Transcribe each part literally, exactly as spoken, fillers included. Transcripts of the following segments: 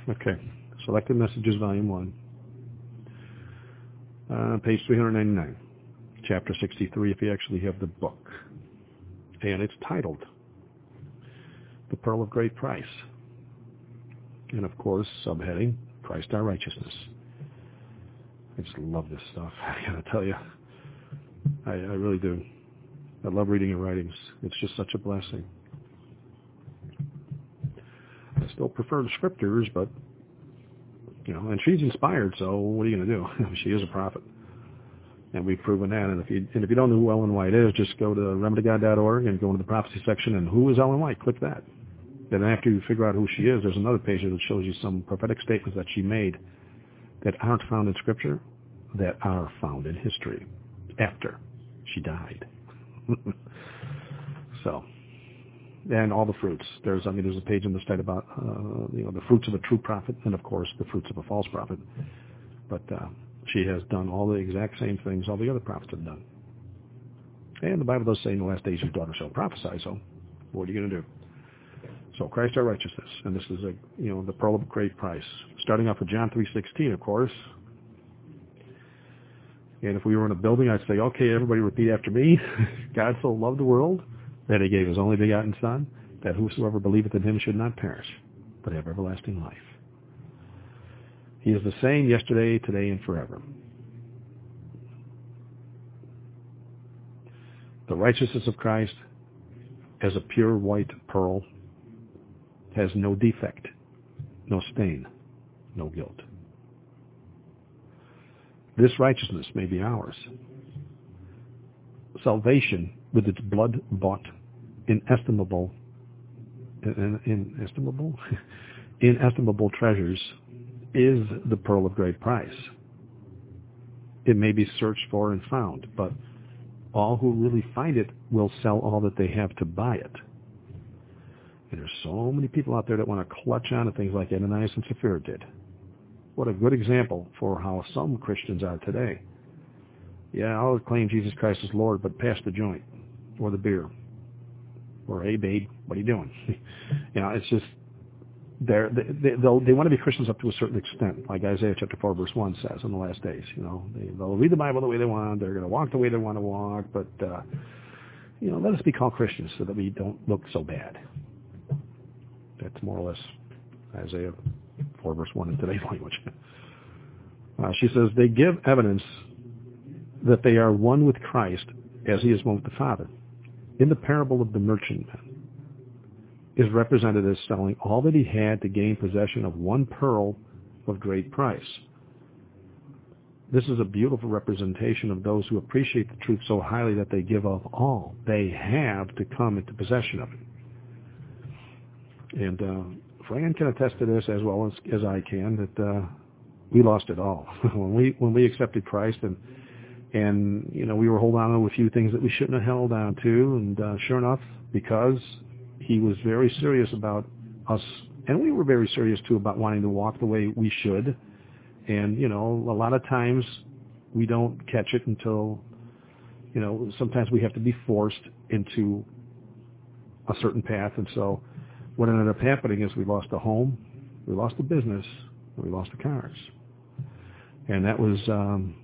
Okay. Selected Messages, Volume one. Uh, page three ninety-nine. Chapter sixty-three, if you actually have the book. And it's titled The Pearl of Great Price. And, of course, subheading, Christ Our Righteousness. I just love this stuff, I gotta tell you. I, I really do. I love reading your writings. It's just such a blessing. I still prefer the scriptures, but, you know, and she's inspired, so what are you going to do? She is a prophet. And we've proven that. And if you and if you don't know who Ellen White is, just go to remedy god dot org and go into the prophecy section, and who is Ellen White? Click that. Then after you figure out who she is, there's another page that shows you some prophetic statements that she made that aren't found in Scripture, that are found in history after she died. So, and all the fruits. There's, I mean, there's a page in the site about, uh, you know, the fruits of a true prophet, and of course the fruits of a false prophet. But uh, she has done all the exact same things all the other prophets have done. And the Bible does say in the last days your daughter shall prophesy. So, what are you going to do? So, Christ our righteousness, and this is a, you know, the pearl of great price. Starting off with John three sixteen, of course. And if we were in a building, I'd say, okay, everybody repeat after me. God so loved the world that he gave his only begotten Son, that whosoever believeth in him should not perish, but have everlasting life. He is the same yesterday, today, and forever. The righteousness of Christ as a pure white pearl has no defect, no stain, no guilt. This righteousness may be ours. Salvation, with its blood-bought, inestimable, in, in, inestimable, inestimable treasures, is the pearl of great price. It may be searched for and found, but all who really find it will sell all that they have to buy it. And there's so many people out there that want to clutch on to things like Ananias and Sapphira did. What a good example for how some Christians are today. Yeah, I'll claim Jesus Christ as Lord, but pass the joint or the beer. Or, hey, babe, what are you doing? You know, it's just, they're, they, they'll, they want to be Christians up to a certain extent, like Isaiah chapter four, verse one says in the last days. You know, they, they'll read the Bible the way they want. They're going to walk the way they want to walk. But, uh, you know, let us be called Christians so that we don't look so bad. That's more or less Isaiah four, verse one in today's language. Uh, she says, they give evidence that they are one with Christ as he is one with the Father. In the parable of the merchantman, is represented as selling all that he had to gain possession of one pearl of great price. This is a beautiful representation of those who appreciate the truth so highly that they give up all they have to come into possession of it. And uh, Fran can attest to this as well as, as I can, that uh, we lost it all. when we when we accepted Christ and And, you know, we were holding on to a few things that we shouldn't have held on to. And uh, sure enough, because he was very serious about us, and we were very serious, too, about wanting to walk the way we should. And, you know, a lot of times we don't catch it until, you know, sometimes we have to be forced into a certain path. And so what ended up happening is we lost the home, we lost the business, and we lost the cars. And that was... Um,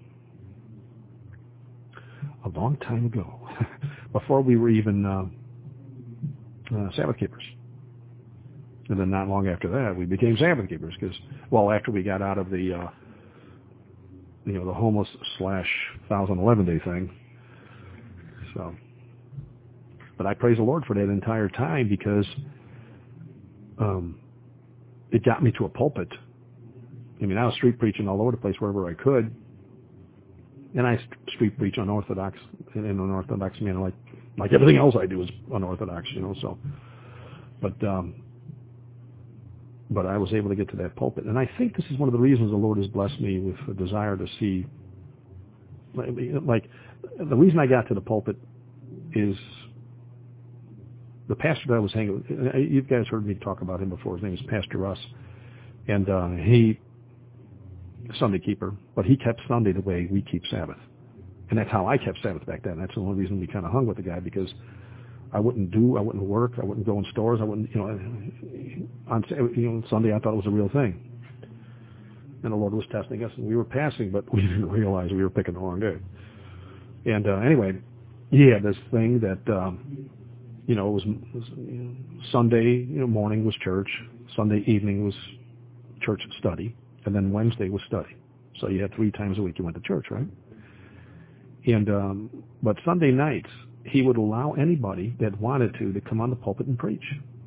a long time ago, before we were even uh, uh, Sabbath keepers. And then not long after that, we became Sabbath keepers because, well, after we got out of the, uh, you know, the homeless slash one thousand eleven day thing. So, but I praise the Lord for that entire time because um, it got me to a pulpit. I mean, I was street preaching all over the place wherever I could. And I street preach unorthodox in an unorthodox manner, like like everything else I do is unorthodox, you know. So, but um, but I was able to get to that pulpit, and I think this is one of the reasons the Lord has blessed me with a desire to see. Like, like the reason I got to the pulpit is the pastor that I was hanging with. You guys heard me talk about him before. His name is Pastor Russ, and uh, he. Sunday keeper, but he kept Sunday the way we keep Sabbath. And that's how I kept Sabbath back then. That's the only reason we kind of hung with the guy, because I wouldn't do, I wouldn't work, I wouldn't go in stores, I wouldn't, you know, on you know, Sunday I thought it was a real thing. And the Lord was testing us, and we were passing, but we didn't realize we were picking the wrong day. And uh, anyway, he had this thing that, um, you know, it was, was you know, Sunday you know, morning was church, Sunday evening was church study, and then Wednesday was study. So you had three times a week you went to church, right? And um, but Sunday nights, he would allow anybody that wanted to to come on the pulpit and preach.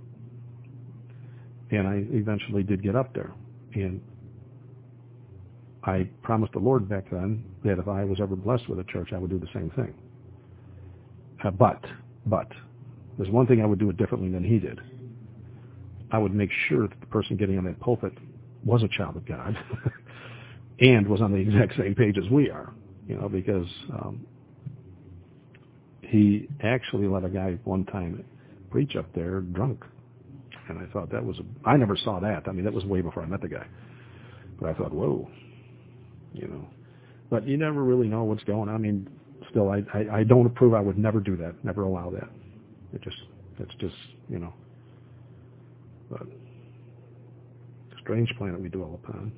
And I eventually did get up there. And I promised the Lord back then that if I was ever blessed with a church, I would do the same thing. Uh, but, but, there's one thing I would do it differently than he did. I would make sure that the person getting on that pulpit was a child of God and was on the exact same page as we are, you know, because um, he actually let a guy one time preach up there drunk. And I thought that was, a, I never saw that. I mean, that was way before I met the guy. But I thought, whoa, you know. But you never really know what's going on. I mean, still, I, I, I don't approve. I would never do that, never allow that. It just, it's just, you know. But strange planet we dwell upon.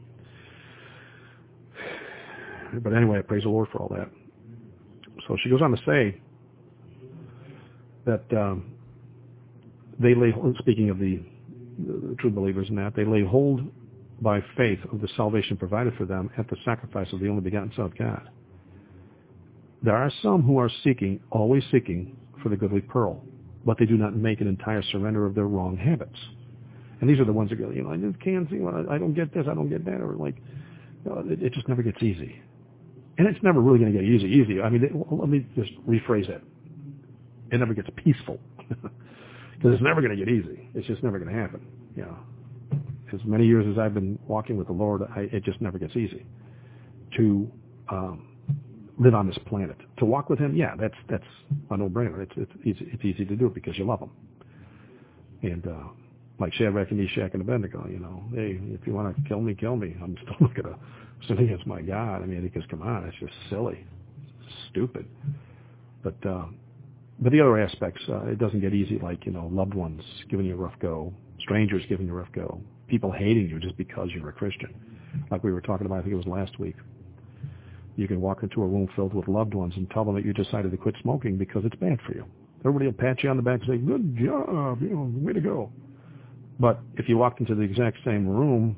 But anyway, I praise the Lord for all that. So she goes on to say that um, they lay, speaking of the, the true believers in that, they lay hold by faith of the salvation provided for them at the sacrifice of the only begotten Son of God. There are some who are seeking, always seeking, for the goodly pearl, but they do not make an entire surrender of their wrong habits. And these are the ones that go, you know, I just can't see, well, I don't get this, I don't get that, or like, you know, it, it just never gets easy. And it's never really going to get easy, easy. I mean, it, let me just rephrase that. It never gets peaceful. Because it's never going to get easy. It's just never going to happen. You know, as many years as I've been walking with the Lord, I, it just never gets easy to um, live on this planet. To walk with Him, yeah, that's that's a no-brainer. It's it's easy, it's easy to do it because you love Him. And uh, like Shadrach and Meshach and Abednego, you know, hey, if you want to kill me, kill me. I'm still not going to sin against my God. I mean, because come on, it's just silly, it's stupid. But uh, but the other aspects, uh, it doesn't get easy. Like, you know, loved ones giving you a rough go, strangers giving you a rough go, people hating you just because you're a Christian. Like we were talking about, I think it was last week. You can walk into a room filled with loved ones and tell them that you decided to quit smoking because it's bad for you. Everybody will pat you on the back and say, good job, you know, way to go. But if you walked into the exact same room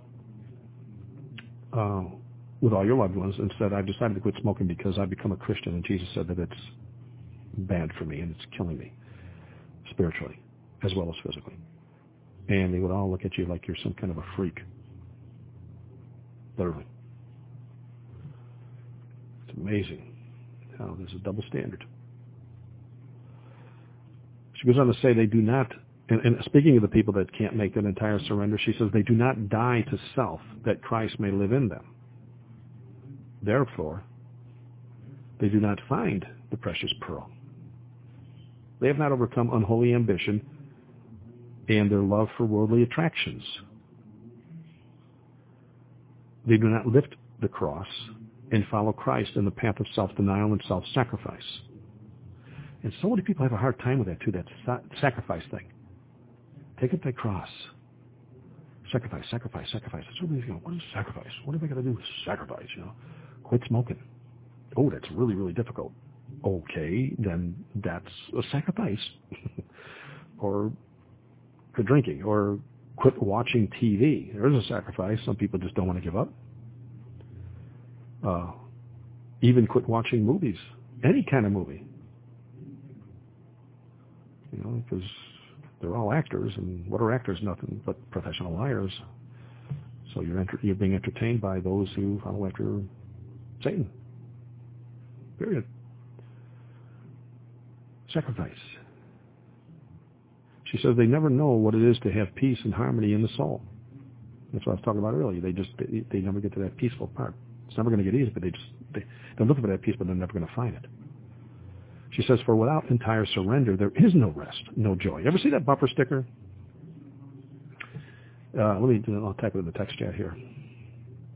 uh, with all your loved ones and said, I've decided to quit smoking because I've become a Christian, and Jesus said that it's bad for me and it's killing me spiritually as well as physically. And they would all look at you like you're some kind of a freak. Literally. It's amazing how there's a double standard. She goes on to say they do not, and, and speaking of the people that can't make an entire surrender, she says they do not die to self that Christ may live in them. Therefore, they do not find the precious pearl. They have not overcome unholy ambition and their love for worldly attractions. They do not lift the cross and follow Christ in the path of self-denial and self-sacrifice. And so many people have a hard time with that too, that sacrifice thing. Take up that cross. Sacrifice, sacrifice, sacrifice. That's what, you know, what is sacrifice? What have I got to do with sacrifice? You know, quit smoking. Oh, that's really, really difficult. Okay, then that's a sacrifice. Or quit drinking, or quit watching T V. There's a sacrifice. Some people just don't want to give up. Uh, even quit watching movies, any kind of movie. You know, because they're all actors, and what are actors? Nothing but professional liars. So you're enter- you're being entertained by those who follow after Satan. Period. Sacrifice. She says they never know what it is to have peace and harmony in the soul. That's what I was talking about earlier. They just they, they never get to that peaceful part. It's never going to get easy, but they just they, they're looking for that peace, but they're never going to find it. She says, for without entire surrender, there is no rest, no joy. You ever see that bumper sticker? Uh, let me, I'll type it in the text chat here.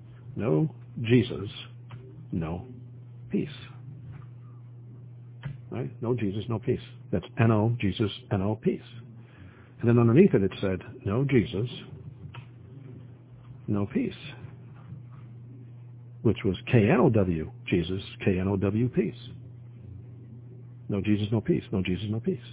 No Jesus, no peace. right? No Jesus, no peace. That's N O, Jesus, N O, peace. And then underneath it, it said, no Jesus, no peace, which was K N O W, Jesus, K N O W, peace. No Jesus, no peace. No Jesus, no peace.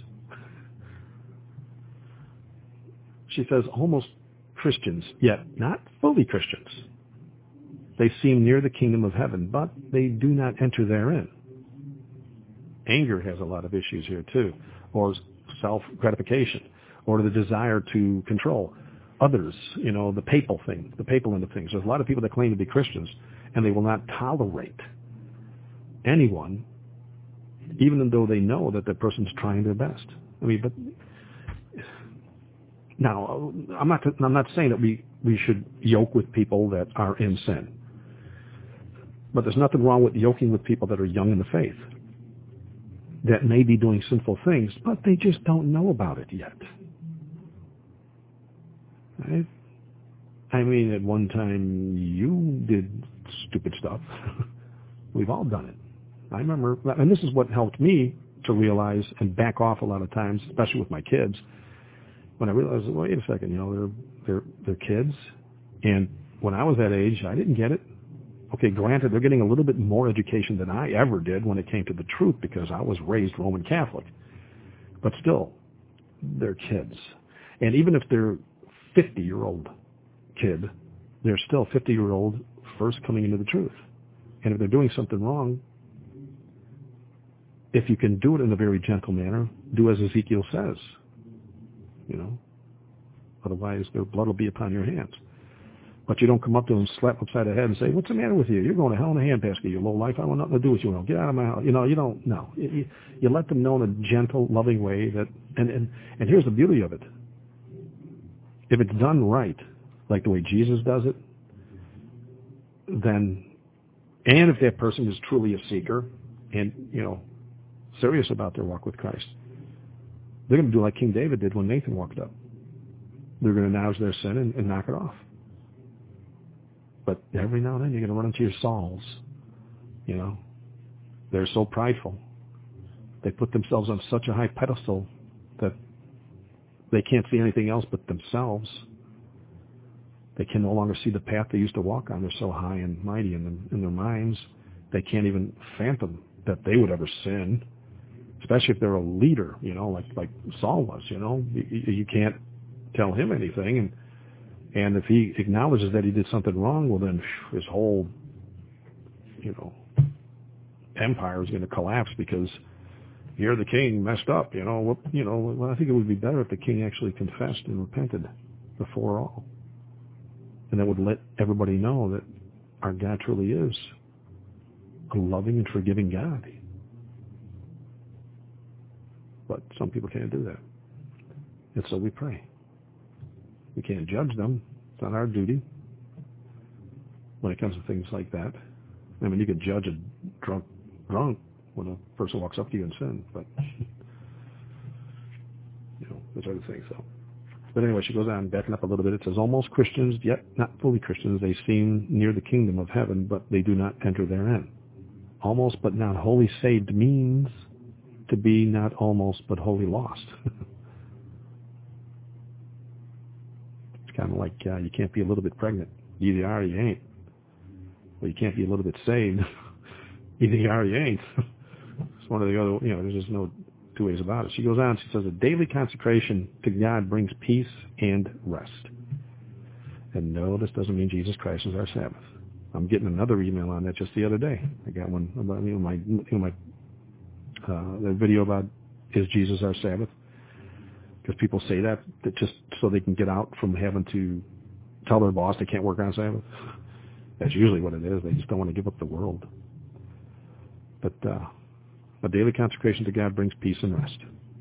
She says, almost Christians, yet not fully Christians. They seem near the kingdom of heaven, but they do not enter therein. Anger has a lot of issues here too, or self-gratification, or the desire to control others, you know, the papal thing, the papal end of things. There's a lot of people that claim to be Christians, and they will not tolerate anyone, even though they know that the person's trying their best. I mean, but now, I'm not, I'm not saying that we, we should yoke with people that are in sin. But there's nothing wrong with yoking with people that are young in the faith, that may be doing sinful things, but they just don't know about it yet. Right? I mean, at one time, you did stupid stuff. We've all done it. I remember, and this is what helped me to realize and back off a lot of times, especially with my kids, when I realized, wait a second, you know, they're, they're, they're kids. And when I was that age, I didn't get it. Okay, granted, they're getting a little bit more education than I ever did when it came to the truth because I was raised Roman Catholic. But still, they're kids. And even if they're fifty-year-old kid, they're still fifty-year-old first coming into the truth. And if they're doing something wrong, if you can do it in a very gentle manner, do as Ezekiel says. You know, otherwise their blood will be upon your hands. But you don't come up to them, slap them upside the head and say, what's the matter with you? You're going to hell in a handbasket, you low life. I want nothing to do with you. Get out of my house. You know, you don't, no. You, you let them know in a gentle, loving way that, and, and, and here's the beauty of it. If it's done right, like the way Jesus does it, then, and if that person is truly a seeker and, you know, serious about their walk with Christ, they're going to do like King David did when Nathan walked up. They're going to acknowledge their sin and, and knock it off. But every now and then you're going to run into your Sauls. You know, they're so prideful. They put themselves on such a high pedestal that they can't see anything else but themselves. They can no longer see the path they used to walk on. They're so high and mighty in, them, in their minds, they can't even fathom that they would ever sin, especially if they're a leader, you know, like like Saul was, you know. You, you can't tell him anything, and And if he acknowledges that he did something wrong, well, then his whole, you know, empire is going to collapse because you're the king messed up, you know. Well, you know, well, I think it would be better if the king actually confessed and repented before all. And that would let everybody know that our God truly is a loving and forgiving God. But some people can't do that. And so we pray. We can't judge them. It's not our duty when it comes to things like that. I mean, you could judge a drunk drunk when a person walks up to you and sin, but, you know, there's other things, so. But anyway, she goes on, backing up a little bit. It says, almost Christians, yet not fully Christians. They seem near the kingdom of heaven, but they do not enter therein. Almost but not wholly saved means to be not almost but wholly lost. It's kind of like uh, you can't be a little bit pregnant. You either are or you ain't. Well, you can't be a little bit saved. Either you are or you ain't. It's one of the other, you know, there's just no two ways about it. She goes on, she says, a daily consecration to God brings peace and rest. And no, this doesn't mean Jesus Christ is our Sabbath. I'm getting another email on that just the other day. I got one about, you know, my, you know, my uh, the video about, is Jesus our Sabbath? Because people say that, that just so they can get out from having to tell their boss they can't work on Sabbath. That's usually what it is. They just don't want to give up the world. But uh, a daily consecration to God brings peace and rest.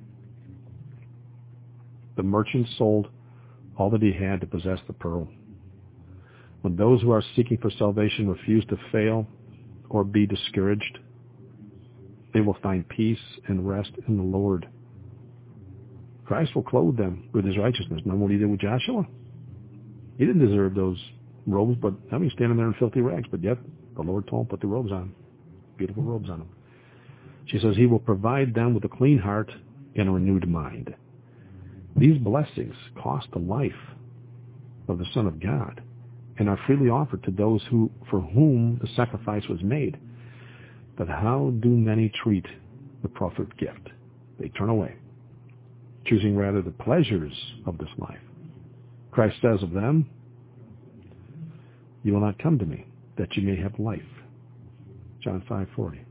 The merchant sold all that he had to possess the pearl. When those who are seeking for salvation refuse to fail or be discouraged, they will find peace and rest in the Lord. Christ will clothe them with his righteousness. Remember what he did with Joshua? He didn't deserve those robes, but I mean, standing there in filthy rags, but yet the Lord told him, put the robes on. Beautiful robes on him. She says, he will provide them with a clean heart and a renewed mind. These blessings cost the life of the Son of God and are freely offered to those who, for whom the sacrifice was made. But how do many treat the proffered gift? They turn away, choosing rather the pleasures of this life. Christ says of them, you will not come to me, that you may have life. John five forty.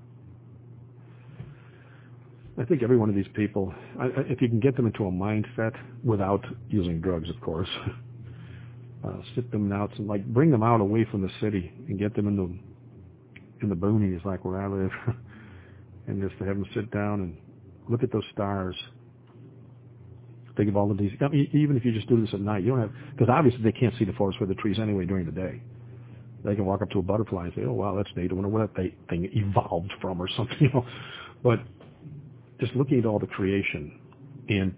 I think every one of these people, if you can get them into a mindset without using drugs, of course, uh, sit them out and like bring them out away from the city and get them in the in the boonies like where I live, and just to have them sit down and look at those stars. Think of all of these. I mean, even if you just do this at night, you don't have, because obviously they can't see the forest for the trees anyway during the day. They can walk up to a butterfly and say, "Oh wow, that's neat. I wonder where that thing evolved from or something." You know, but just looking at all the creation and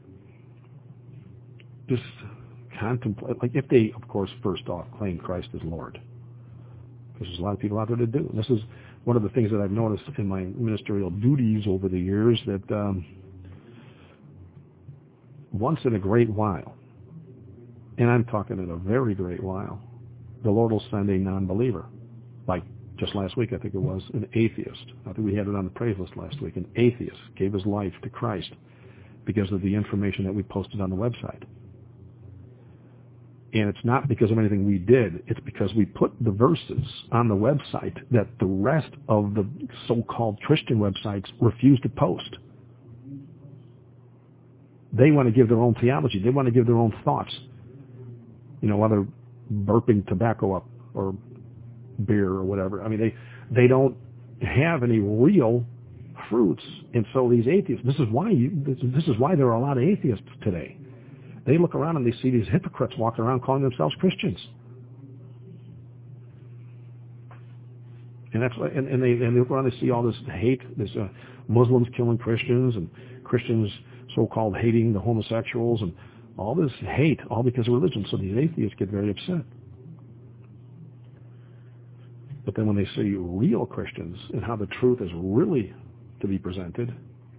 just contemplate, like if they, of course, first off claim Christ as Lord, because there's a lot of people out there that do. And this is one of the things that I've noticed in my ministerial duties over the years, that um, once in a great while, and I'm talking in a very great while, the Lord will send a non-believer, like just last week, I think it was, an atheist. I think we had it on the praise list last week. An atheist gave his life to Christ because of the information that we posted on the website. And it's not because of anything we did. It's because we put the verses on the website that the rest of the so-called Christian websites refuse to post. They want to give their own theology. They want to give their own thoughts. You know, whether burping tobacco up or beer or whatever. I mean, they they don't have any real fruits. And so these atheists, this is why you, this, this is why there are a lot of atheists today. They look around and they see these hypocrites walking around calling themselves Christians. And that's why, and, and they and they look around and they see all this hate, this uh, Muslims killing Christians and Christians so-called hating the homosexuals and all this hate, all because of religion. So these atheists get very upset. But then when they see real Christians and how the truth is really to be presented,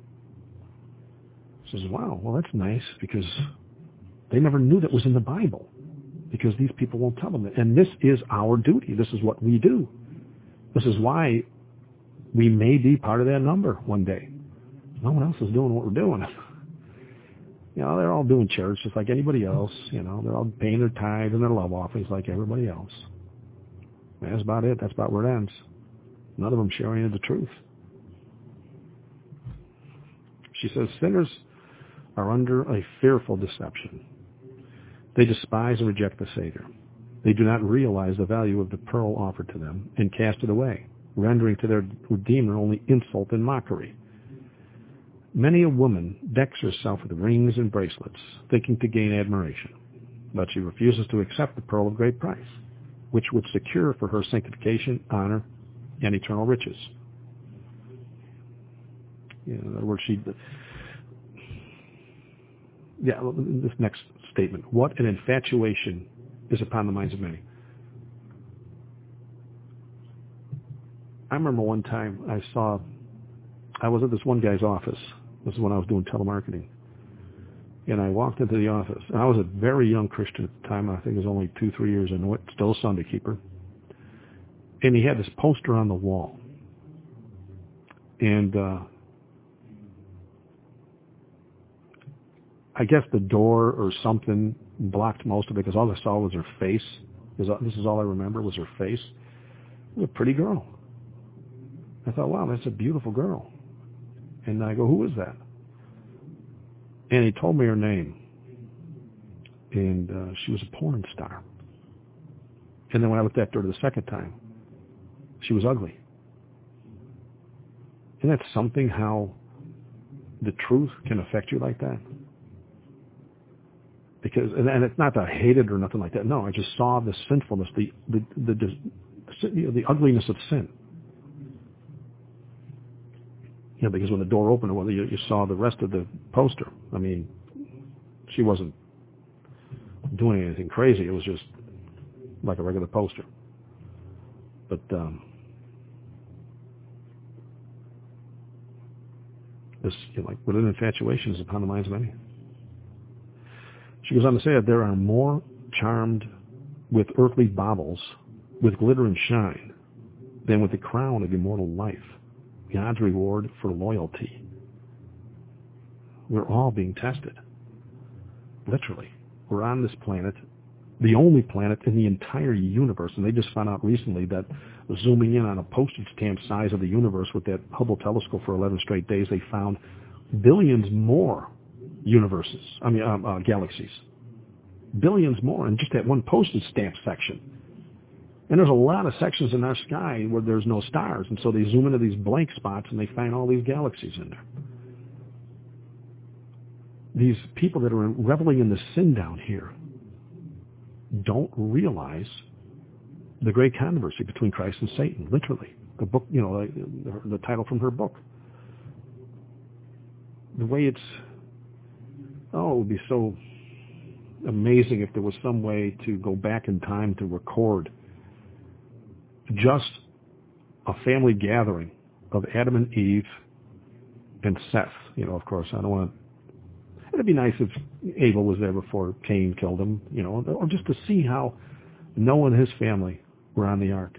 says, wow, well, that's nice, because they never knew that was in the Bible, because these people won't tell them that. And this is our duty. This is what we do. This is why we may be part of that number one day. No one else is doing what we're doing. You know, they're all doing church just like anybody else. You know, they're all paying their tithes and their love offerings like everybody else. That's about it. That's about where it ends. None of them sharing the truth. She says, sinners are under a fearful deception. They despise and reject the Savior. They do not realize the value of the pearl offered to them and cast it away, rendering to their Redeemer only insult and mockery. Many a woman decks herself with rings and bracelets, thinking to gain admiration, but she refuses to accept the pearl of great price, which would secure for her sanctification, honor, and eternal riches. You know, in other words, she, yeah, this next statement, what an infatuation is upon the minds of many. I remember one time I saw, I was at this one guy's office. This is when I was doing telemarketing. And I walked into the office. And I was a very young Christian at the time. I think it was only two, three years into it. Still a Sunday keeper. And he had this poster on the wall. And uh, I guess the door or something blocked most of it, because all I saw was her face. This is all I remember was her face. It was a pretty girl. I thought, wow, that's a beautiful girl. And I go, who is that? And he told me her name. And uh, she was a porn star. And then when I looked at her the second time, she was ugly. Isn't that something, how the truth can affect you like that? Because, and, and it's not that I hated her or nothing like that. No, I just saw the sinfulness, the the the, the, the, the ugliness of sin. You know, because when the door opened, well, you, you saw the rest of the poster. I mean, she wasn't doing anything crazy. It was just like a regular poster. But um, This, you know, like, what an infatuation is upon the minds of many. She goes on to say that there are more charmed with earthly baubles, with glitter and shine, than with the crown of immortal life, God's reward for loyalty. We're all being tested. Literally. We're on this planet, the only planet in the entire universe, and they just found out recently that zooming in on a postage stamp size of the universe with that Hubble telescope for eleven straight days, they found billions more universes, I mean, um, uh, galaxies. Billions more in just that one postage stamp section. And there's a lot of sections in our sky where there's no stars, and so they zoom into these blank spots and they find all these galaxies in there. These people that are reveling in the sin down here don't realize the great controversy between Christ and Satan, literally. The book, you know, the, the title from her book. The way it's, oh, it would be so amazing if there was some way to go back in time to record just a family gathering of Adam and Eve and Seth. You know, of course, I don't want to, it'd be nice if Abel was there before Cain killed him, you know, or just to see how Noah and his family were on the ark.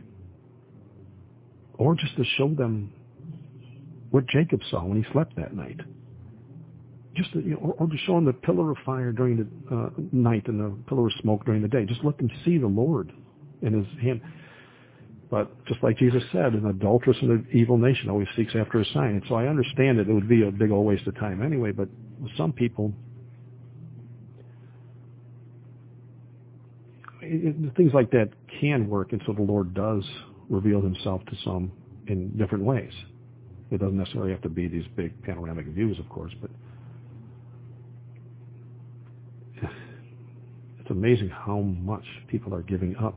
Or just to show them what Jacob saw when he slept that night. Just to, you know, or, or to show them the pillar of fire during the uh, night and the pillar of smoke during the day. Just let them see the Lord in his hand. But just like Jesus said, an adulterous and an evil nation always seeks after a sign. And so I understand that it would be a big old waste of time anyway, but some people, it, it, things like that can work, and so the Lord does reveal himself to some in different ways. It doesn't necessarily have to be these big panoramic views, of course, but it's amazing how much people are giving up.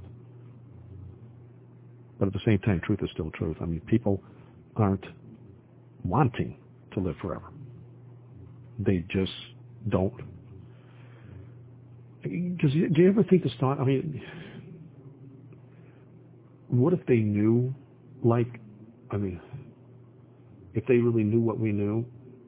But at the same time, truth is still truth. I mean, people aren't wanting to live forever. They just don't. Because do you ever think this thought? I mean, what if they knew, like, I mean, if they really knew what we knew,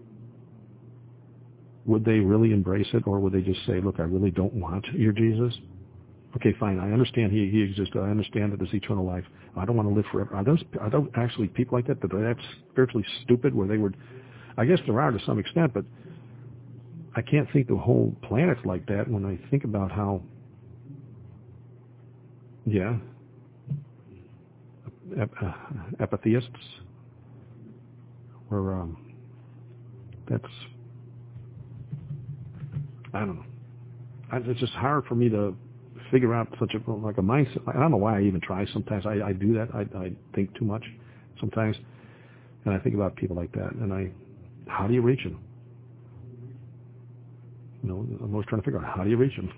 would they really embrace it, or would they just say, look, I really don't want your Jesus? Okay, fine, I understand he, he exists. I understand that there's eternal life. I don't want to live forever. Are those, are those actually people like that, that are that spiritually stupid where they would, I guess there are to some extent, but I can't think the whole planet's like that when I think about how, yeah, ep- uh, epitheists, or um, that's, I don't know. I, it's just hard for me to figure out such a, like a mindset. I don't know why I even try sometimes. I, I do that. I, I think too much sometimes. And I think about people like that. And I, how do you reach them? You know, I'm always trying to figure out, how do you reach them?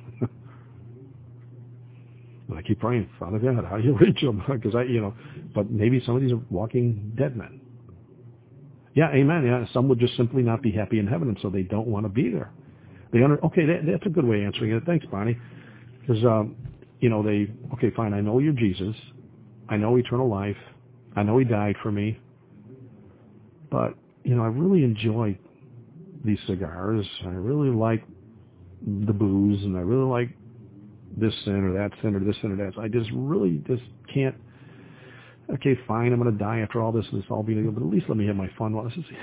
And I keep praying, Father God, how do you reach them? Because I, you know, but maybe some of these are walking dead men. Yeah, amen. Yeah, some would just simply not be happy in heaven, and so they don't want to be there. They under, okay, that, that's a good way of answering it. Thanks, Bonnie. Because, um, you know, they, okay, fine, I know you're Jesus. I know eternal life. I know he died for me. But, you know, I really enjoy these cigars. I really like the booze, and I really like this sin or that sin or this sin or that. So I just really just can't, okay, fine, I'm going to die after all this, and it's all being good, but at least let me have my fun while this is,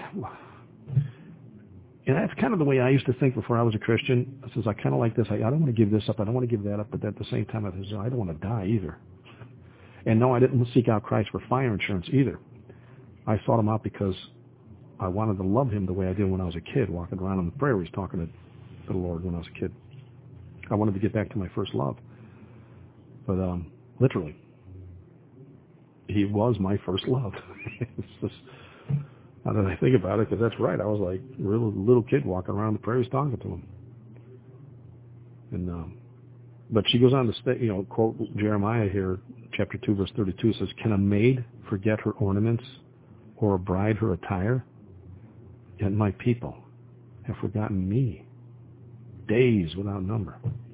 and that's kind of the way I used to think before I was a Christian. I says, I kind of like this. I, I don't want to give this up. I don't want to give that up. But at the same time, I says, I don't want to die either. And no, I didn't seek out Christ for fire insurance either. I sought him out because I wanted to love him the way I did when I was a kid, walking around on the prairies talking to, to the Lord when I was a kid. I wanted to get back to my first love. But um, literally, he was my first love. It's just, now that I think about it, because that's right. I was like a little, little kid walking around the prairies talking to him. And um, but she goes on to say, you know, quote Jeremiah here, chapter two, verse thirty-two, says, "Can a maid forget her ornaments, or a bride her attire? Yet my people have forgotten me, days without number."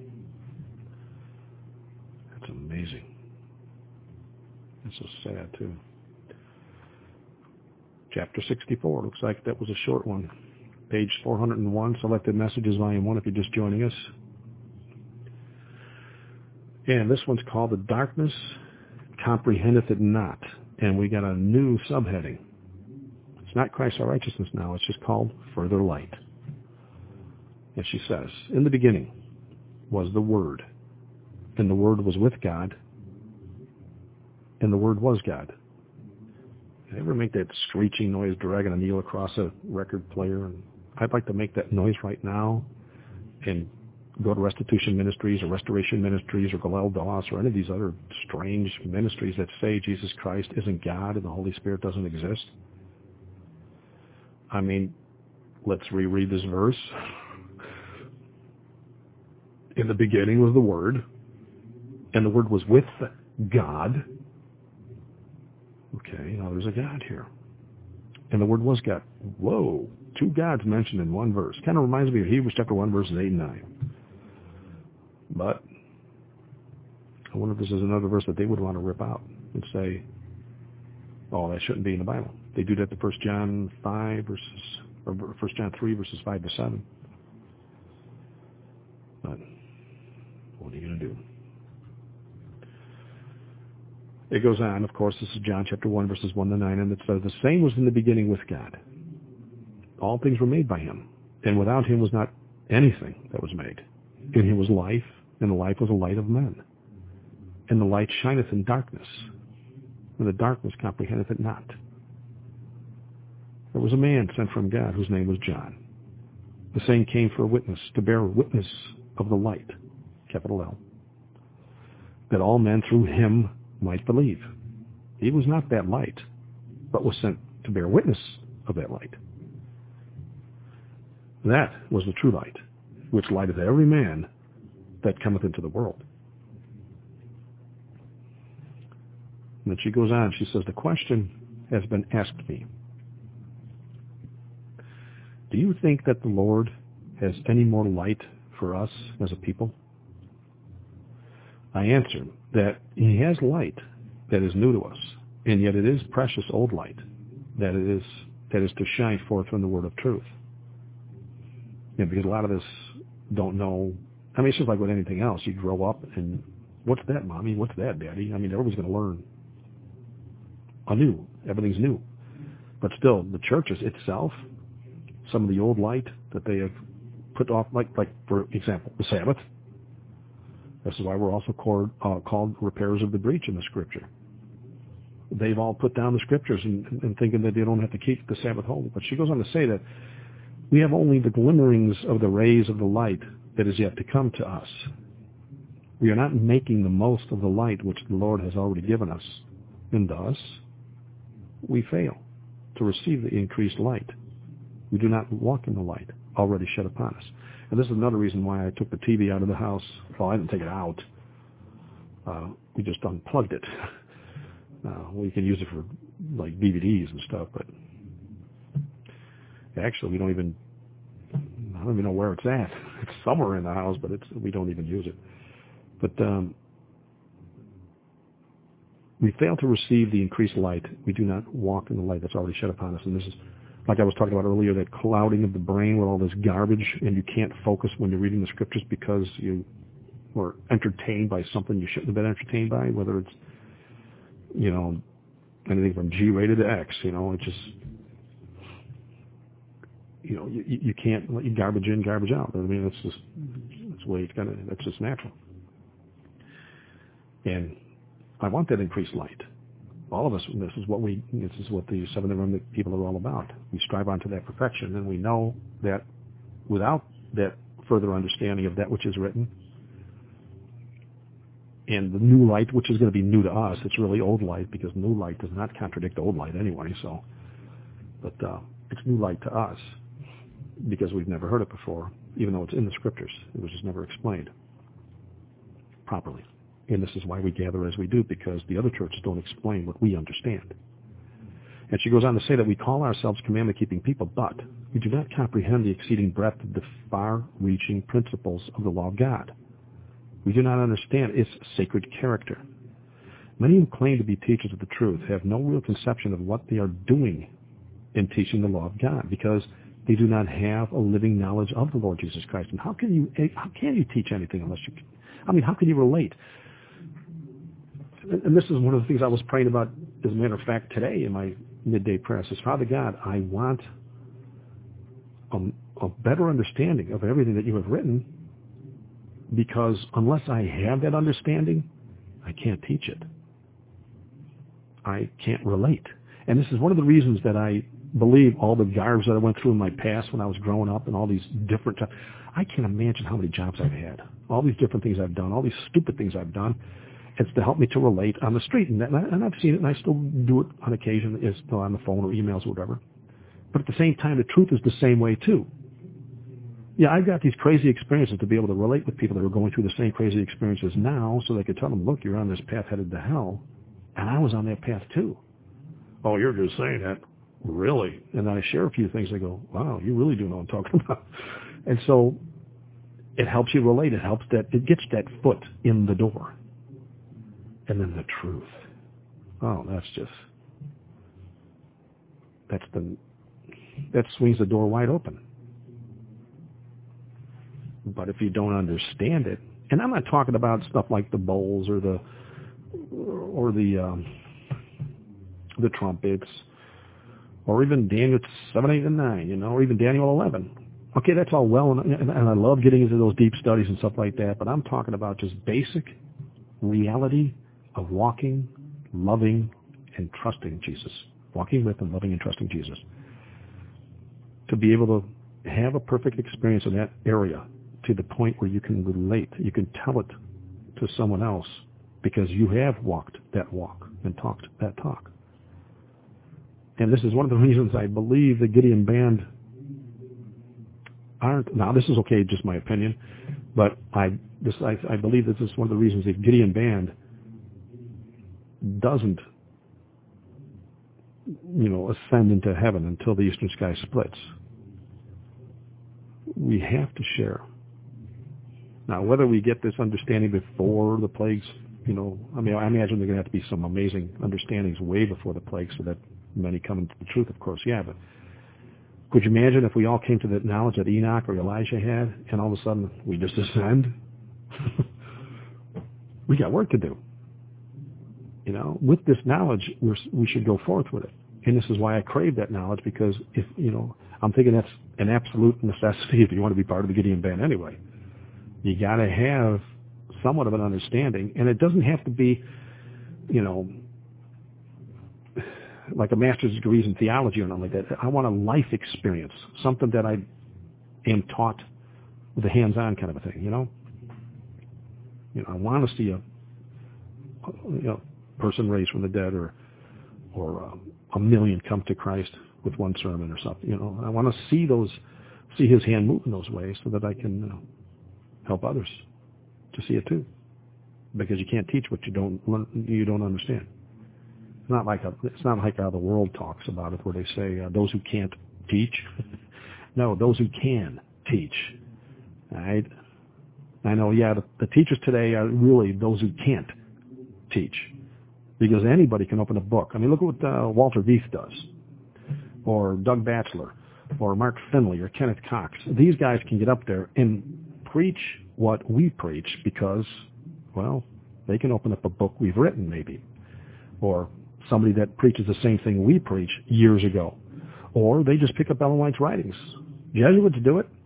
That's amazing. It's so sad too. chapter sixty-four. Looks like that was a short one. Page four hundred one, Selected Messages, Volume one, if you're just joining us. And this one's called The Darkness Comprehendeth It Not. And we got a new subheading. It's not Christ our righteousness now. It's just called Further Light. And she says, in the beginning was the Word, and the Word was with God, and the Word was God. You ever make that screeching noise dragging a needle across a record player? And I'd like to make that noise right now and go to Restitution Ministries or Restoration Ministries or Galel Doss or any of these other strange ministries that say Jesus Christ isn't God and the Holy Spirit doesn't exist. I mean, let's reread this verse. In the beginning was the Word, and the Word was with God. Okay, now there's a God here. And the Word was God. Whoa, two gods mentioned in one verse. Kind of reminds me of Hebrews chapter one, verses eight and nine. But I wonder if this is another verse that they would want to rip out and say, oh, that shouldn't be in the Bible. They do that to First John five, verses, or First John three, verses five to seven. But what are you going to do? It goes on, of course, this is John chapter one, verses one to nine, and it says, the same was in the beginning with God. All things were made by him, and without him was not anything that was made. In him was life, and the life was the light of men. And the light shineth in darkness, and the darkness comprehendeth it not. There was a man sent from God whose name was John. The same came for a witness, to bear witness of the light, capital L, that all men through him might believe. He was not that light, but was sent to bear witness of that light. That was the true light, which lighteth every man that cometh into the world. And then she goes on, she says, the question has been asked me, do you think that the Lord has any more light for us as a people? I answer that he has light that is new to us, and yet it is precious old light that it is that is to shine forth from the word of truth. Yeah, because a lot of us don't know. I mean, it's just like with anything else. You grow up, and what's that, Mommy? What's that, Daddy? I mean, everybody's going to learn anew. Everything's new. But still, the churches itself, some of the old light that they have put off, like, like for example, the Sabbath. This is why we're also called, uh, called repairers of the breach in the Scripture. They've all put down the Scriptures and, and thinking that they don't have to keep the Sabbath holy. But she goes on to say that we have only the glimmerings of the rays of the light that is yet to come to us. We are not making the most of the light which the Lord has already given us. And thus, we fail to receive the increased light. We do not walk in the light already shed upon us. And this is another reason why I took the T V out of the house. Well, I didn't take it out. Uh, we just unplugged it. Uh, we can use it for like D V Ds and stuff, but actually we don't even, I don't even know where it's at. It's somewhere in the house, but it's, we don't even use it. But um, we fail to receive the increased light. We do not walk in the light that's already shed upon us. And this is, like I was talking about earlier, that clouding of the brain with all this garbage, and you can't focus when you're reading the Scriptures because you were entertained by something you shouldn't have been entertained by, whether it's, you know, anything from G-rated to X, you know, it just, you know, you, you can't let you garbage in, garbage out. I mean, that's just, that's the way it's got to, that's just natural. And I want that increased light. All of us, this is what we, this is what the Seventh Remnant people are all about. We strive on to that perfection, and we know that without that further understanding of that which is written, and the new light, which is going to be new to us, it's really old light, because new light does not contradict old light anyway, so, but uh, it's new light to us, because we've never heard it before, even though it's in the Scriptures. It was just never explained properly. And this is why we gather as we do, because the other churches don't explain what we understand. And she goes on to say that we call ourselves commandment-keeping people, but we do not comprehend the exceeding breadth of the far-reaching principles of the law of God. We do not understand its sacred character. Many who claim to be teachers of the truth have no real conception of what they are doing in teaching the law of God because they do not have a living knowledge of the Lord Jesus Christ. And how can you how can you teach anything unless you? I mean, how can you relate? And this is one of the things I was praying about, as a matter of fact, today in my midday prayer. I says, Father God, I want a, a better understanding of everything that you have written, because unless I have that understanding, I can't teach it. I can't relate. And this is one of the reasons that I believe all the garbs that I went through in my past when I was growing up and all these different jobs. I can't imagine how many jobs I've had, all these different things I've done, all these stupid things I've done. It's to help me to relate on the street. And, that, and I've seen it, and I still do it on occasion, is still on the phone or emails or whatever. But at the same time, the truth is the same way, too. Yeah, I've got these crazy experiences to be able to relate with people that are going through the same crazy experiences now, so they could tell them, look, you're on this path headed to hell, and I was on that path, too. Oh, you're just saying that? Really? And then I share a few things. They go, wow, you really do know what I'm talking about. And so it helps you relate. It helps that, it gets that foot in the door. And then the truth. Oh, that's just, that's the, that swings the door wide open. But if you don't understand it, and I'm not talking about stuff like the bowls or the, or the, um, the trumpets, or even Daniel seven, eight, and nine, you know, or even Daniel eleven. Okay, that's all well, and, and I love getting into those deep studies and stuff like that, but I'm talking about just basic reality of walking, loving, and trusting Jesus. Walking with and loving and trusting Jesus. To be able to have a perfect experience in that area to the point where you can relate, you can tell it to someone else because you have walked that walk and talked that talk. And this is one of the reasons I believe the Gideon Band aren't, now this is okay, just my opinion, but I, this, I, I believe this is one of the reasons the Gideon Band doesn't, you know, ascend into heaven until the eastern sky splits. We have to share. Now, whether we get this understanding before the plagues, you know, I mean, I imagine there are going to have to be some amazing understandings way before the plague so that many come into the truth, of course, yeah, but could you imagine if we all came to the knowledge that Enoch or Elijah had, and all of a sudden we just ascend? We got work to do. You know, with this knowledge, we're, we should go forth with it. And this is why I crave that knowledge, because if, you know, I'm thinking that's an absolute necessity if you want to be part of the Gideon Band anyway. You got to have somewhat of an understanding, and it doesn't have to be, you know, like a master's degrees in theology or nothing like that. I want a life experience, something that I am taught with a hands-on kind of a thing, you know? You know, I want to see a, you know, person raised from the dead, or or um, a million come to Christ with one sermon or something. You know, I want to see those, see His hand move in those ways, so that I can uh, help others to see it too. Because you can't teach what you don't you don't understand. It's not like a, it's not like how the world talks about it, where they say uh, those who can't teach. No, those who can teach. Right? I know. Yeah, the, the teachers today are really those who can't teach, because anybody can open a book. I mean, look at what uh, Walter Veith does, or Doug Batchelor, or Mark Finley, or Kenneth Cox. These guys can get up there and preach what we preach because, well, they can open up a book we've written, maybe, or somebody that preaches the same thing we preach years ago, or they just pick up Ellen White's writings. Jesuits do it.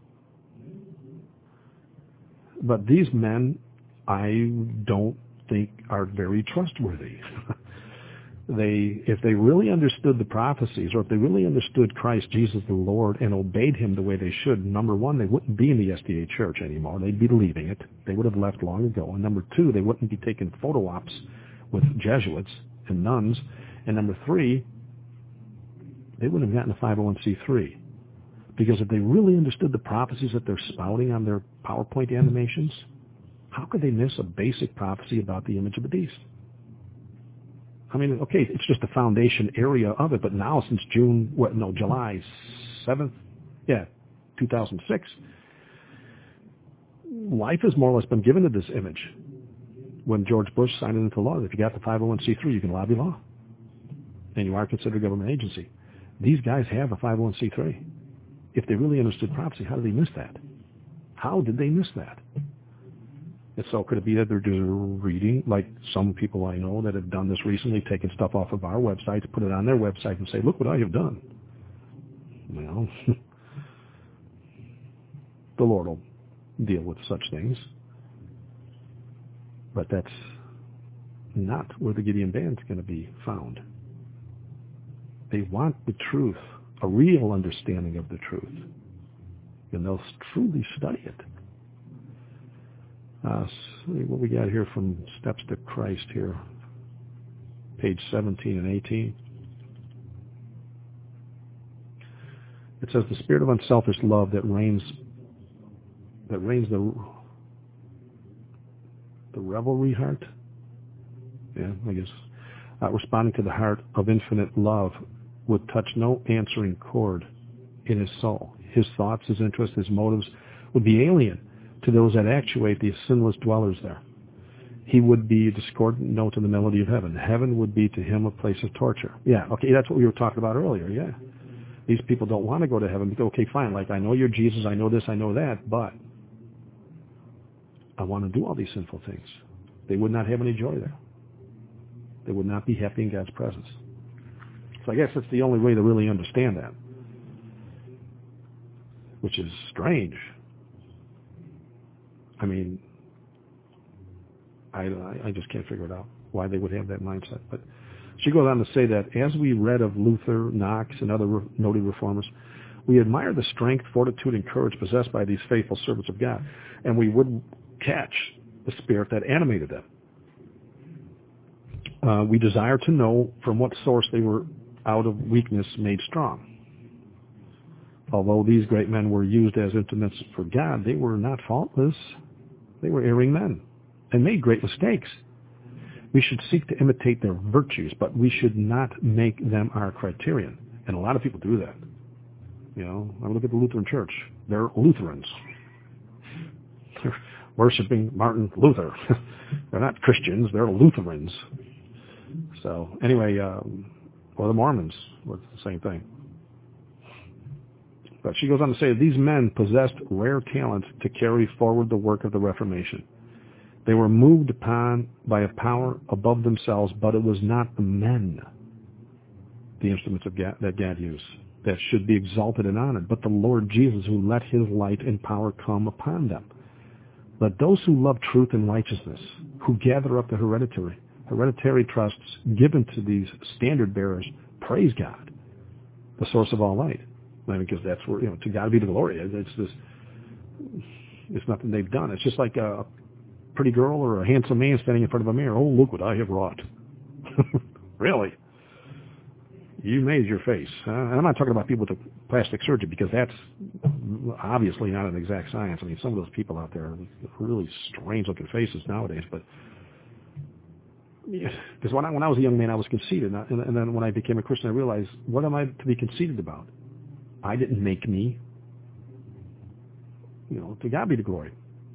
But these men, I don't think are very trustworthy. They, if they really understood the prophecies, or if they really understood Christ Jesus the Lord and obeyed Him the way they should, number one, they wouldn't be in the S D A church anymore. They'd be leaving it. They would have left long ago. And number two, they wouldn't be taking photo ops with Jesuits and nuns. And number three, they wouldn't have gotten a five oh one c three. Because if they really understood the prophecies that they're spouting on their PowerPoint animations, how could they miss a basic prophecy about the image of the beast? I mean, okay, it's just the foundation area of it, but now since June, what, no, July seventh, yeah, two thousand six, life has more or less been given to this image. When George Bush signed it into law, if you got the five oh one c three, you can lobby law. And you are considered a government agency. These guys have a five oh one c three. If they really understood prophecy, how did they miss that? How did they miss that? And so could it be that they're just reading, like some people I know that have done this recently, taken stuff off of our websites, put it on their website and say, look what I have done. Well, the Lord will deal with such things. But that's not where the Gideon band's going to be found. They want the truth, a real understanding of the truth. And they'll truly study it. Uh, see what we got here from Steps to Christ here, page seventeen and eighteen. It says, the spirit of unselfish love that reigns, that reigns the, the revelry heart, yeah, I guess, uh, responding to the heart of infinite love would touch no answering chord in his soul. His thoughts, his interests, his motives would be alien to those that actuate the sinless dwellers there. He would be a discordant note to the melody of heaven. Heaven would be to him a place of torture. Yeah, okay, that's what we were talking about earlier, yeah. These people don't want to go to heaven. Okay, fine, like I know you're Jesus, I know this, I know that, but I want to do all these sinful things. They would not have any joy there. They would not be happy in God's presence. So I guess that's the only way to really understand that, which is strange. I mean, I, I just can't figure it out, why they would have that mindset. But she goes on to say that as we read of Luther, Knox, and other re- noted reformers, we admire the strength, fortitude, and courage possessed by these faithful servants of God, and we would catch the spirit that animated them. Uh, we desire to know from what source they were out of weakness made strong. Although these great men were used as instruments for God, they were not faultless. They were erring men and made great mistakes. We should seek to imitate their virtues, but we should not make them our criterion. And a lot of people do that. You know, I look at the Lutheran Church. They're Lutherans. They're worshiping Martin Luther. They're not Christians. They're Lutherans. So anyway, um, or the Mormons, it's the same thing. But she goes on to say, these men possessed rare talent to carry forward the work of the Reformation. They were moved upon by a power above themselves, but it was not the men, the instruments of God, that God used, that should be exalted and honored, but the Lord Jesus, who let his light and power come upon them. Let those who love truth and righteousness, who gather up the hereditary, hereditary trusts given to these standard bearers, praise God, the source of all light. I mean, because that's where, you know, to God be the glory. It's this, it's nothing they've done. It's just like a pretty girl or a handsome man standing in front of a mirror. Oh, look what I have wrought. Really? You made your face. Uh, and I'm not talking about people with the plastic surgery, because that's obviously not an exact science. I mean, some of those people out there are really strange-looking faces nowadays. But because when I, when I was a young man, I was conceited. And, I, and then when I became a Christian, I realized, what am I to be conceited about? I didn't make me. You know, to God be the glory.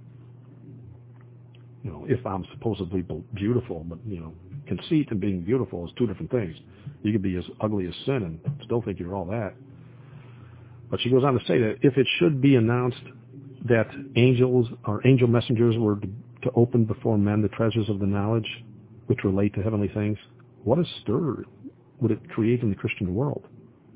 You know, if I'm supposedly beautiful, but, you know, conceit and being beautiful is two different things. You could be as ugly as sin and still think you're all that. But she goes on to say that if it should be announced that angels or angel messengers were to, to open before men the treasures of the knowledge which relate to heavenly things, what a stir would it create in the Christian world?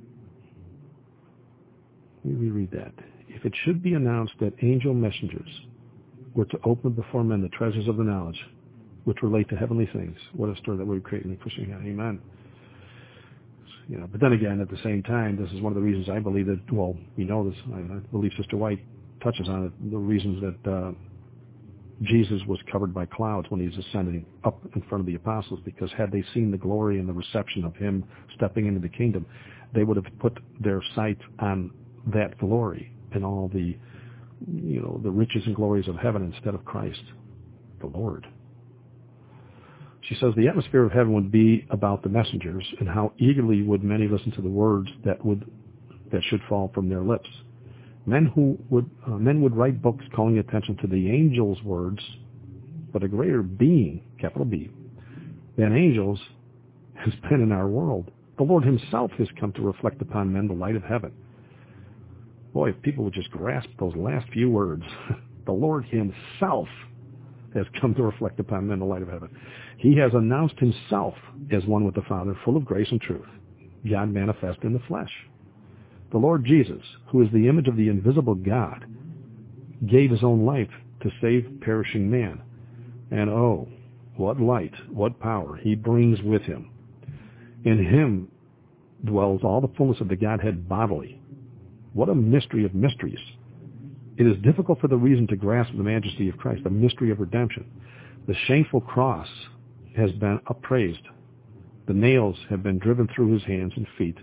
Let me reread that. If it should be announced that angel messengers were to open before men the treasures of the knowledge which relate to heavenly things, what a stir that would create in the Christian world. Amen. You know, but then again, at the same time, this is one of the reasons I believe that, well, we know this, I, I believe Sister White touches on it, the reasons that uh, Jesus was covered by clouds when he was ascending up in front of the apostles, because had they seen the glory and the reception of him stepping into the kingdom, they would have put their sight on that glory and all the, you know, the riches and glories of heaven instead of Christ, the Lord. She says the atmosphere of heaven would be about the messengers, and how eagerly would many listen to the words that would that should fall from their lips. Men who would uh, men would write books calling attention to the angels' words, but a greater being, capital B, than angels has been in our world, The Lord himself has come to reflect upon men the light of heaven. Boy, if people would just grasp those last few words. The Lord himself has come to reflect upon men the light of heaven. He has announced himself as one with the Father, full of grace and truth, God manifest in the flesh. The Lord Jesus, who is the image of the invisible God, gave his own life to save perishing man. And oh, what light, what power he brings with him. In him dwells all the fullness of the Godhead bodily. What a mystery of mysteries. It is difficult for the reason to grasp the majesty of Christ, the mystery of redemption. The shameful cross has been upraised. The nails have been driven through his hands and feet.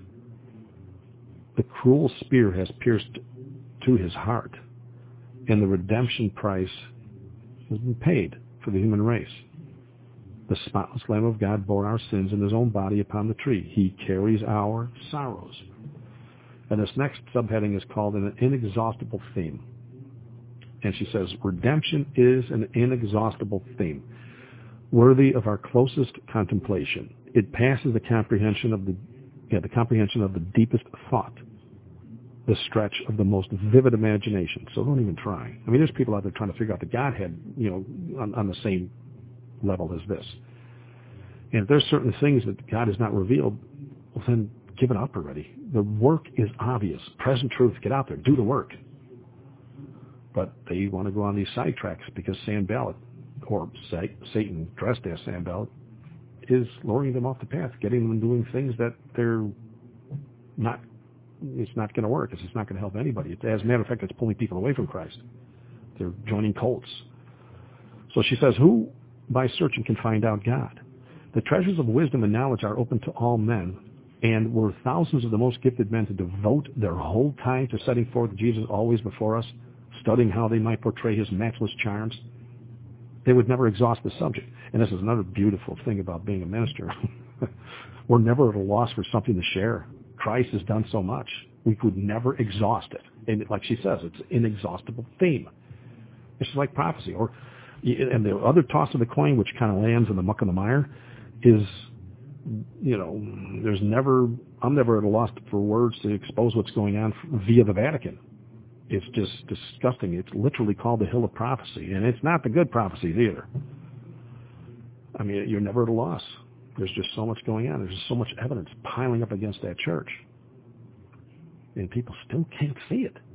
The cruel spear has pierced to his heart, and the redemption price has been paid for the human race. The spotless Lamb of God bore our sins in his own body upon the tree. He carries our sorrows. And this next subheading is called an inexhaustible theme. And she says, redemption is an inexhaustible theme, worthy of our closest contemplation. It passes the comprehension of the, yeah, the comprehension of the deepest thought, the stretch of the most vivid imagination. So don't even try. I mean, there's people out there trying to figure out the Godhead, you know, on, on the same level as this. And if there's certain things that God has not revealed, well, then give it up already. The work is obvious. Present truth, get out there, do the work. But they want to go on these sidetracks because Sanballat, or Satan dressed as Sanballat, is luring them off the path, getting them doing things that they're not, it's not going to work. It's just not going to help anybody. It, as a matter of fact, it's pulling people away from Christ. They're joining cults. So she says, who by searching can find out God? The treasures of wisdom and knowledge are open to all men, and were thousands of the most gifted men to devote their whole time to setting forth Jesus always before us, studying how they might portray his matchless charms, they would never exhaust the subject. And this is another beautiful thing about being a minister. We're never at a loss for something to share. Christ has done so much. We could never exhaust it. And like she says, it's an inexhaustible theme. It's just like prophecy. Or, and the other toss of the coin, which kind of lands in the muck and the mire, is, you know, there's never, I'm never at a loss for words to expose what's going on via the Vatican. It's just disgusting. It's literally called the Hill of Prophecy, and it's not the good prophecies either. I mean, you're never at a loss. There's just so much going on. There's just so much evidence piling up against that church, and people still can't see it.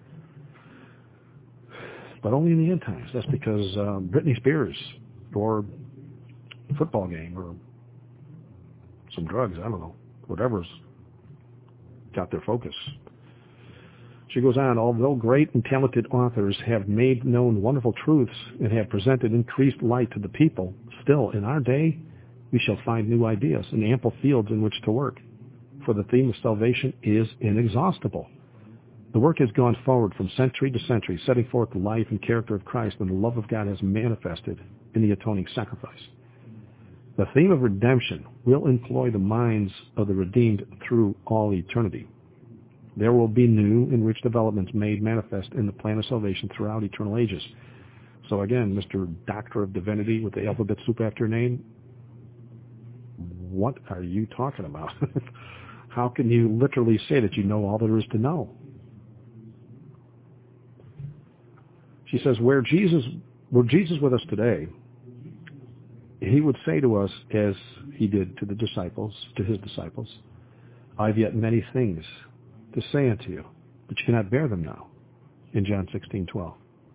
But only in the end times. That's because um, Britney Spears, or a football game, or some drugs, I don't know, whatever's got their focus. She goes on, although great and talented authors have made known wonderful truths and have presented increased light to the people, still, in our day, we shall find new ideas and ample fields in which to work, for the theme of salvation is inexhaustible. The work has gone forward from century to century, setting forth the life and character of Christ, and the love of God has manifested in the atoning sacrifice. The theme of redemption will employ the minds of the redeemed through all eternity. There will be new and rich developments made manifest in the plan of salvation throughout eternal ages. So again, Mister Doctor of Divinity with the alphabet soup after your name, what are you talking about? How can you literally say that you know all there is to know? She says, where Jesus, were Jesus with us today, he would say to us, as he did to the disciples, to his disciples, I have yet many things to say unto you, but you cannot bear them now, in John sixteen twelve.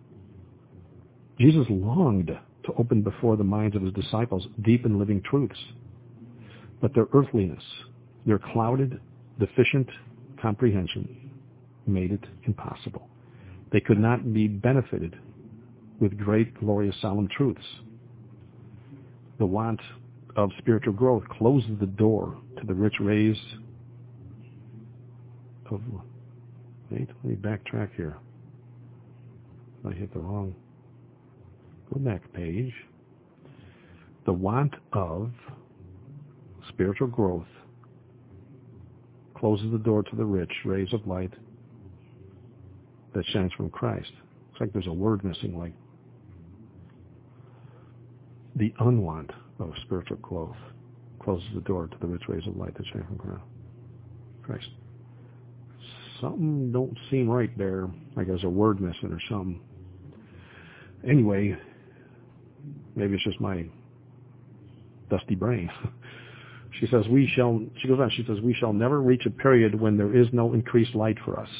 Jesus longed to open before the minds of his disciples deep and living truths, but their earthliness, their clouded, deficient comprehension made it impossible. They could not be benefited with great, glorious, solemn truths. The want of spiritual growth closes the door to the rich rays of, wait, let me backtrack here. I hit the wrong, go back page. The want of spiritual growth closes the door to the rich rays of light that shines from Christ. It's like there's a word missing, like the unwant of spiritual growth closes the door to the rich ways of light that shine from Christ. Something don't seem right there. Like there's a word missing or something. Anyway, maybe it's just my dusty brain. She says, we shall, she goes on, she says, we shall never reach a period when there is no increased light for us.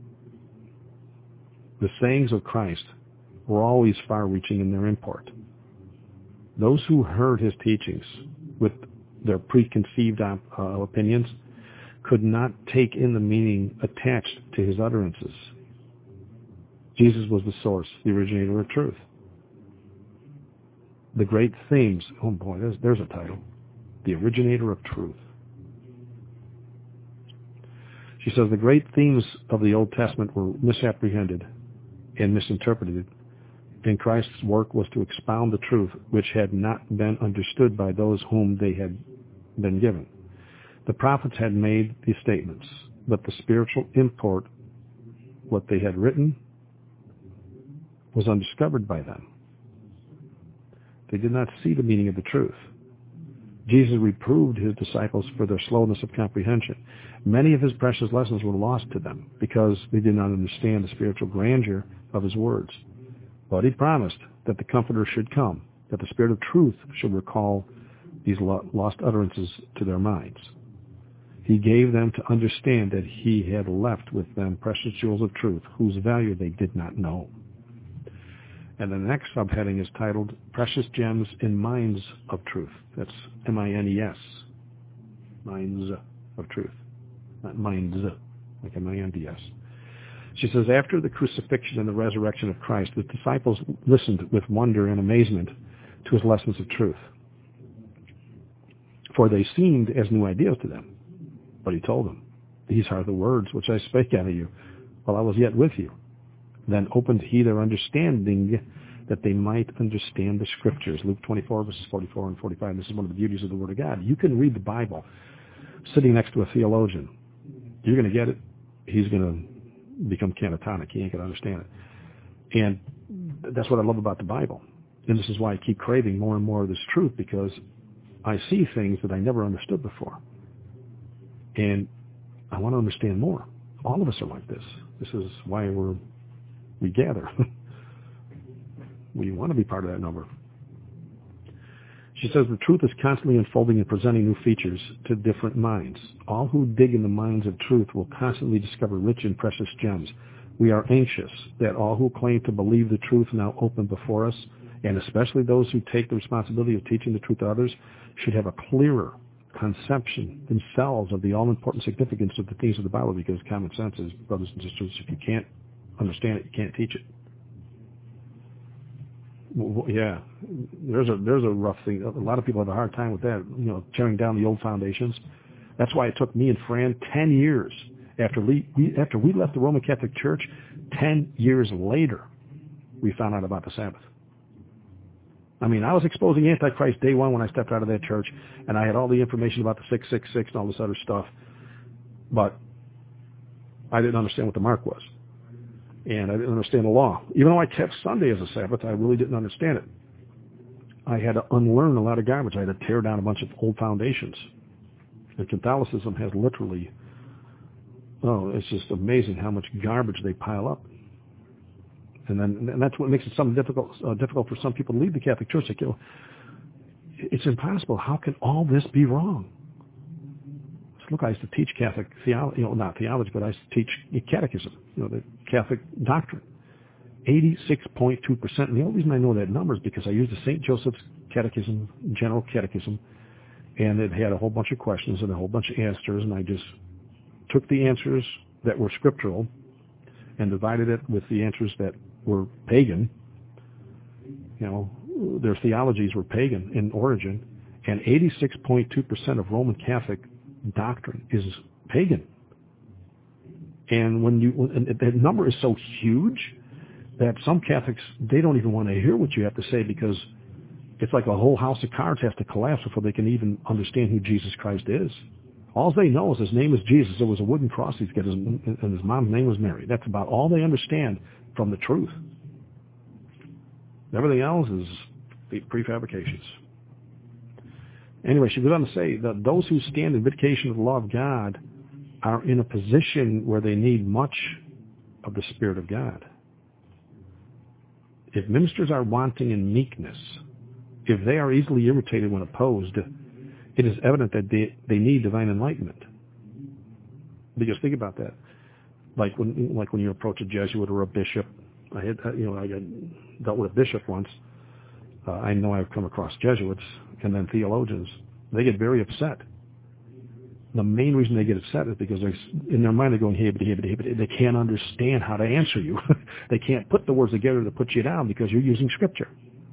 The sayings of Christ were always far-reaching in their import. Those who heard his teachings with their preconceived uh, opinions could not take in the meaning attached to his utterances. Jesus was the source, the originator of truth. The great themes, oh boy, there's, there's a title. The originator of truth. She says the great themes of the Old Testament were misapprehended and misinterpreted, and Christ's work was to expound the truth which had not been understood by those whom they had been given. The prophets had made these statements, but the spiritual import, what they had written, was undiscovered by them. They did not see the meaning of the truth. Jesus reproved his disciples for their slowness of comprehension. Many of his precious lessons were lost to them because they did not understand the spiritual grandeur of his words. But he promised that the Comforter should come, that the Spirit of truth should recall these lost utterances to their minds. He gave them to understand that he had left with them precious jewels of truth, whose value they did not know. And the next subheading is titled, Precious Gems in Minds of Truth. That's M I N E S. Minds of Truth. Not minds, like M I N D S. She says, after the crucifixion and the resurrection of Christ, the disciples listened with wonder and amazement to his lessons of truth. For they seemed as new ideas to them. But he told them, these are the words which I spake unto you while I was yet with you. Then opened he their understanding that they might understand the Scriptures. Luke twenty-four, verses forty-four and forty-five. This is one of the beauties of the Word of God. You can read the Bible sitting next to a theologian. You're going to get it. He's going to become catatonic. He ain't going to understand it. And that's what I love about the Bible. And this is why I keep craving more and more of this truth, because I see things that I never understood before. And I want to understand more. All of us are like this. This is why we're we gather. We want to be part of that number. She says the truth is constantly unfolding and presenting new features to different minds. All who dig in the mines of truth will constantly discover rich and precious gems. We are anxious that all who claim to believe the truth now open before us, and especially those who take the responsibility of teaching the truth to others, should have a clearer conception themselves of the all-important significance of the things of the Bible, because common sense is, brothers and sisters, if you can't understand it, you can't teach it. Well, yeah, there's a there's a rough thing. A lot of people have a hard time with that, you know, tearing down the old foundations. That's why it took me and Fran ten years after we, after we left the Roman Catholic Church. Ten years later, we found out about the Sabbath. I mean, I was exposing Antichrist day one when I stepped out of that church, and I had all the information about the six six six and all this other stuff, but I didn't understand what the mark was. And I didn't understand the law. Even though I kept Sunday as a Sabbath, I really didn't understand it. I had to unlearn a lot of garbage. I had to tear down a bunch of old foundations. And Catholicism has literally, oh, it's just amazing how much garbage they pile up. And then and that's what makes it something difficult uh, difficult for some people to leave the Catholic Church. Like, you know, it's impossible. How can all this be wrong? Look, I used to teach Catholic theology, you know, not theology, but I used to teach catechism, you know, the Catholic doctrine. eighty-six point two percent. And the only reason I know that number is because I used the Saint Joseph's Catechism, General Catechism, and it had a whole bunch of questions and a whole bunch of answers, and I just took the answers that were scriptural and divided it with the answers that were pagan. You know, their theologies were pagan in origin, and eighty-six point two percent of Roman Catholic doctrine is pagan. And when you, and the number is so huge that some Catholics, they don't even want to hear what you have to say, because it's like a whole house of cards has to collapse before they can even understand who Jesus Christ is. All they know is his name is Jesus. There was a wooden cross he's got, and his mom's name was Mary. That's about all they understand from the truth. Everything else is prefabrications. Anyway, she goes on to say that those who stand in vindication of the law of God are in a position where they need much of the Spirit of God. If ministers are wanting in meekness, if they are easily irritated when opposed, it is evident that they, they need divine enlightenment. Because think about that. Like when, like when you approach a Jesuit or a bishop, I had, you know, I got dealt with a bishop once. Uh, I know I've come across Jesuits and then theologians. They get very upset. The main reason they get upset is because they're, in their mind they're going, hey, but, hey, but, hey, but they can't understand how to answer you. They can't put the words together to put you down because you're using Scripture.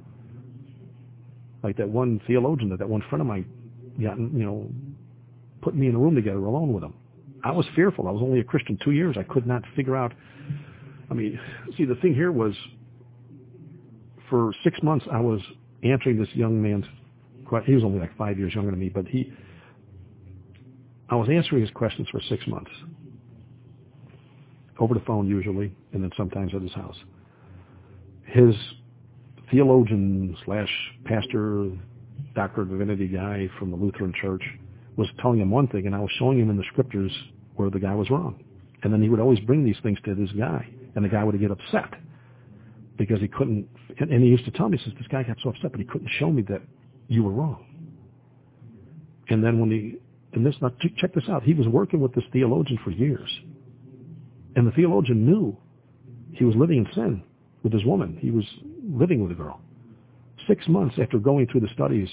Like that one theologian, that, that one friend of mine, got, you know, put me in a room together alone with him. I was fearful. I was only a Christian two years. I could not figure out. I mean, see, the thing here was, for six months I was answering this young man's question. He was only like five years younger than me, but he, I was answering his questions for six months. Over the phone usually, and then sometimes at his house. His theologian slash pastor, doctor of divinity guy from the Lutheran Church was telling him one thing, and I was showing him in the Scriptures where the guy was wrong. And then he would always bring these things to this guy, and the guy would get upset because he couldn't, and, and he used to tell me, he says, this guy got so upset, but he couldn't show me that you were wrong. And then when he, and this, now check this out, he was working with this theologian for years. And the theologian knew he was living in sin with his woman. He was living with a girl. Six months after going through the studies,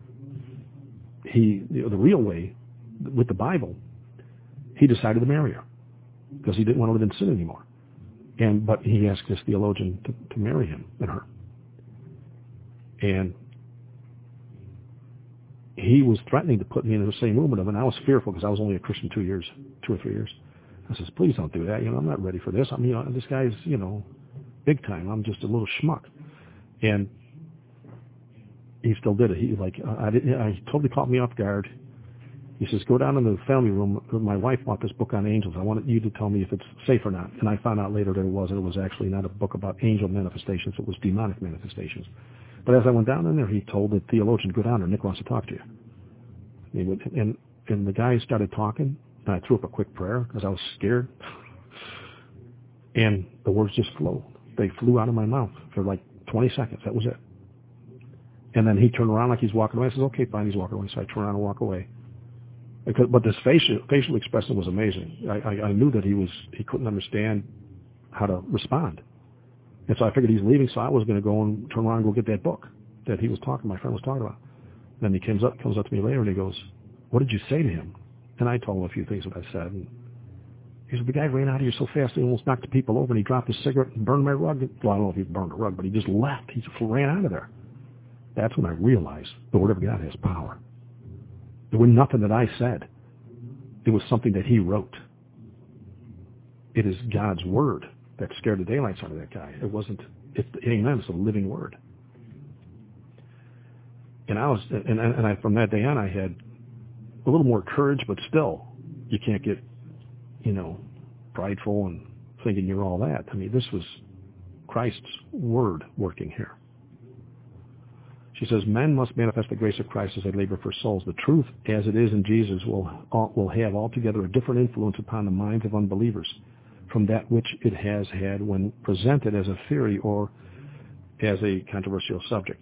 he, you know, the real way, with the Bible, he decided to marry her because he didn't want to live in sin anymore. And but he asked this theologian to, to marry him and her. And he was threatening to put me in the same room with him, and I was fearful because I was only a Christian two years, two or three years. I says, please don't do that. You know, I'm not ready for this. I mean, you know, this guy's, you know, big time. I'm just a little schmuck. And he still did it. He like, I didn't, I totally caught me off guard. He says, go down in the family room. My wife bought this book on angels. I wanted you to tell me if it's safe or not. And I found out later that it wasn't. It was actually not a book about angel manifestations. It was demonic manifestations. But as I went down in there, he told the theologian, go down there. Nick wants to talk to you. And, he would, and, and the guy started talking, and I threw up a quick prayer because I was scared. And the words just flowed. They flew out of my mouth for like twenty seconds. That was it. And then he turned around like he's walking away. I said, okay, fine, he's walking away. So I turned around and walk away. Because, but this facial, facial expression was amazing. I, I, I knew that he was he couldn't understand how to respond. And so I figured he's leaving, so I was going to go and turn around and go get that book that he was talking, my friend was talking about. Then he comes up, comes up to me later and he goes, what did you say to him? And I told him a few things that I said. And he said, the guy ran out of here so fast he almost knocked the people over, and he dropped his cigarette and burned my rug. Well, I don't know if he burned the rug, but he just left. He just ran out of there. That's when I realized the Word of God has power. There was nothing that I said. It was something that he wrote. It is God's Word that scared the daylights out of that guy. It wasn't, it, amen, it's a living Word. And I was, and, and I, from that day on, I had a little more courage, but still, you can't get, you know, prideful and thinking you're all that. I mean, this was Christ's Word working here. She says, men must manifest the grace of Christ as they labor for souls. The truth, as it is in Jesus, will will have altogether a different influence upon the minds of unbelievers from that which it has had when presented as a theory or as a controversial subject.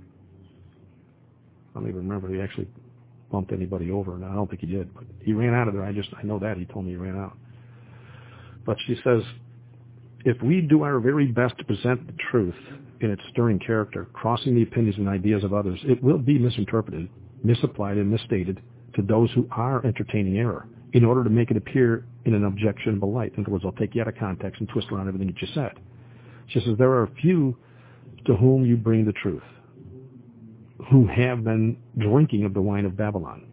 I don't even remember if he actually bumped anybody over. No, I don't think he did. But he ran out of there. I just, I know that. He told me he ran out. But she says, if we do our very best to present the truth in its stirring character, crossing the opinions and ideas of others, it will be misinterpreted, misapplied, and misstated to those who are entertaining error in order to make it appear in an objectionable light. In other words, they'll take you out of context and twist around everything that you said. She says, there are a few to whom you bring the truth, who have been drinking of the wine of Babylon.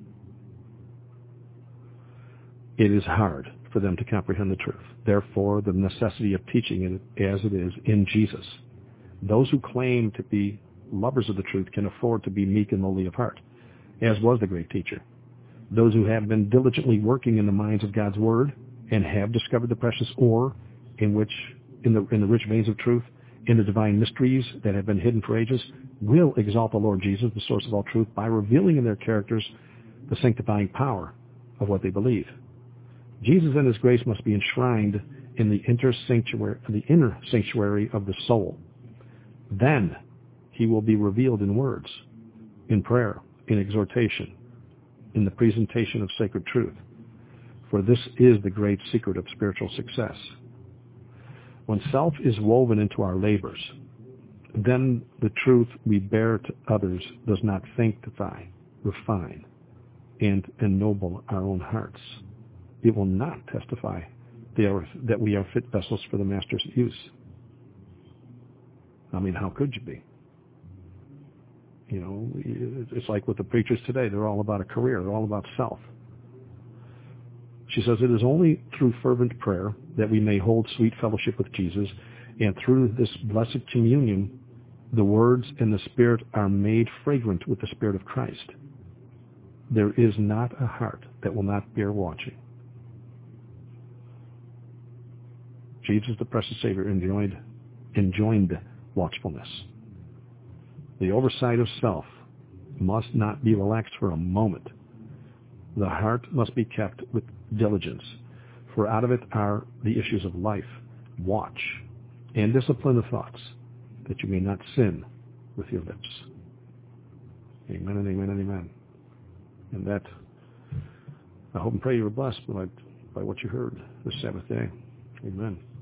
It is hard for them to comprehend the truth. Therefore, the necessity of teaching it as it is in Jesus. Those who claim to be lovers of the truth can afford to be meek and lowly of heart, as was the great teacher. Those who have been diligently working in the minds of God's Word and have discovered the precious ore in which, in the, in the rich veins of truth, in the divine mysteries that have been hidden for ages will exalt the Lord Jesus, the source of all truth, by revealing in their characters the sanctifying power of what they believe. Jesus and his grace must be enshrined in the inner sanctuary, the inner sanctuary of the soul. Then he will be revealed in words, in prayer, in exhortation, in the presentation of sacred truth. For this is the great secret of spiritual success. When self is woven into our labors, then the truth we bear to others does not sanctify, refine, and ennoble our own hearts. It will not testify that we are fit vessels for the Master's use. I mean, how could you be? You know, it's like with the preachers today. They're all about a career. They're all about self. She says, it is only through fervent prayer that we may hold sweet fellowship with Jesus, and through this blessed communion, the words and the Spirit are made fragrant with the Spirit of Christ. There is not a heart that will not bear watching. Jesus, the precious Savior, enjoined, enjoined watchfulness. The oversight of self must not be relaxed for a moment. The heart must be kept with diligence, for out of it are the issues of life. Watch and discipline the thoughts, that you may not sin with your lips. Amen and amen and amen. And that, I hope and pray you were blessed by, by what you heard this Sabbath day. Amen.